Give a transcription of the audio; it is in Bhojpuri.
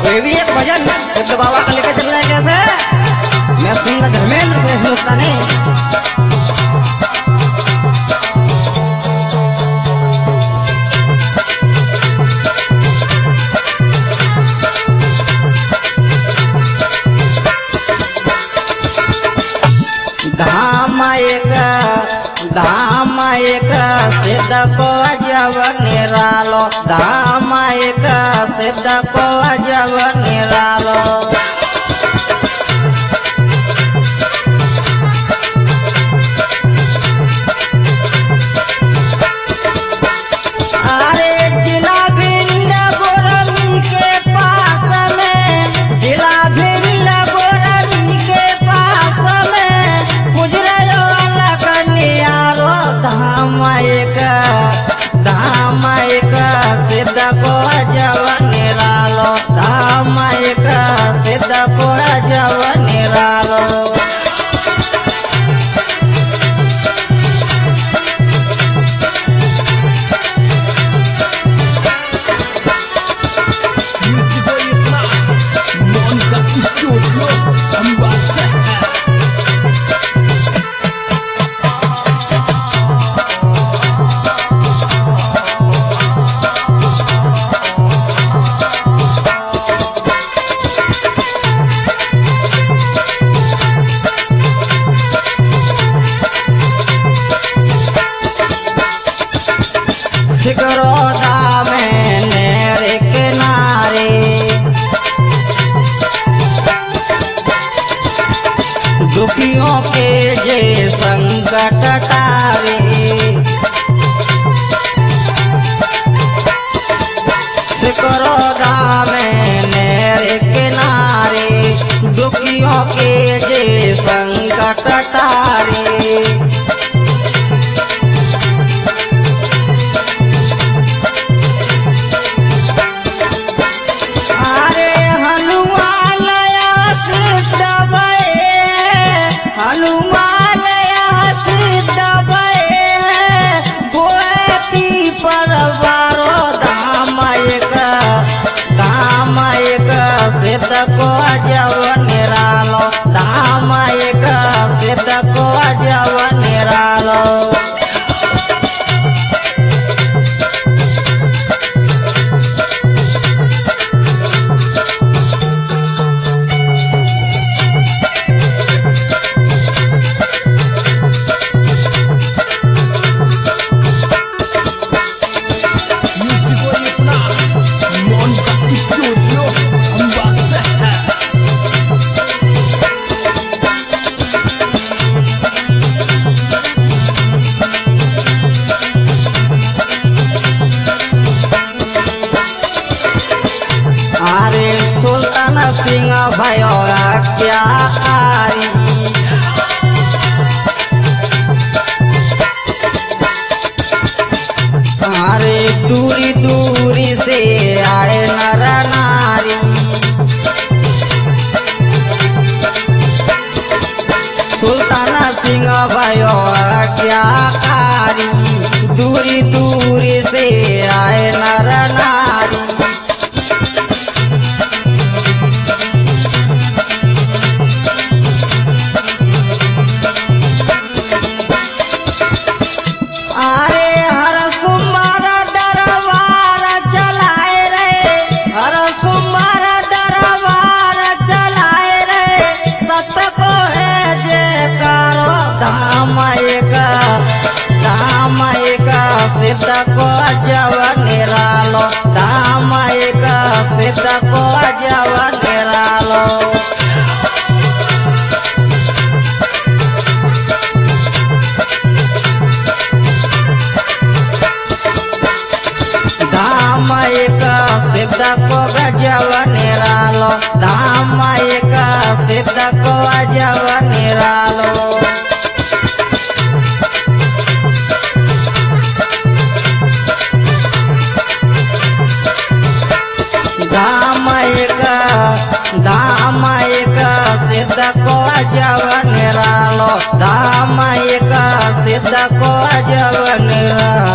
कोई भी एक भजन सिद्ध बाबा का लेकर चल रहे हैं कैसे? मैं सिंह धर्मेंद्र से हिंदुस्तानी। धाम एक सिद्ध को जब निरालो, धाम एक सिद्ध को जब निरालो। अरे जिला भिंड गोरमी के पास में, जिला भिंड गोरमी के पास में गुजरे धाम एक सिद्ध को जब निरालो, धाम एक सिद्ध को जब निरालो। सिकरोदा में नेर किनारे, दुखियों के जे संकट टारे। सिकरोदा में नेर किनारे, दुखियों के जे संकट टारे। सिद्ध को जब निरालो, धाम एक सिद्ध को जब निरालो। अरे सुल्तान सिंह भयो क्या कारी, अरे दूरी दूरी से आए नर नारी। सुल्तान सिंह भयो क्या कारी, दूरी दूरी से आए नर नारी। सिद्ध को जब निरालो, धाम एक सिद्ध को जब निरालो। धाम एक सिद्ध को जब निरालो, धाम एक सिद्ध को जब निरालो। धाम एक सिद्ध को जब निरालो, धाम एक सिद्ध को जब निरालो।